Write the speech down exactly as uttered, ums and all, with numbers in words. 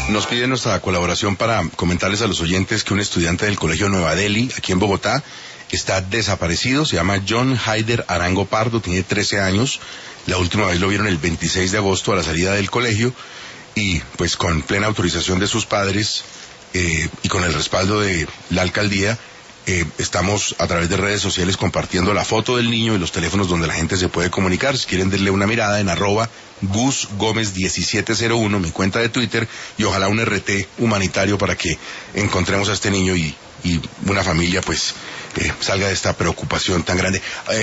Nos piden nuestra colaboración para comentarles a los oyentes que un estudiante del Colegio Nueva Delhi, aquí en Bogotá, está desaparecido. Se llama John Haider Arango Pardo, tiene trece años. La última vez lo vieron el veintiséis de agosto a la salida del colegio y pues con plena autorización de sus padres eh, y con el respaldo de la alcaldía, eh, estamos a través de redes sociales compartiendo la foto del niño y los teléfonos donde la gente se puede comunicar. Si quieren darle una mirada en arroba Gus Gómez diecisiete cero uno, mi cuenta de Twitter, y ojalá un R T humanitario para que encontremos a este niño y, y una familia pues eh, salga de esta preocupación tan grande. Eh,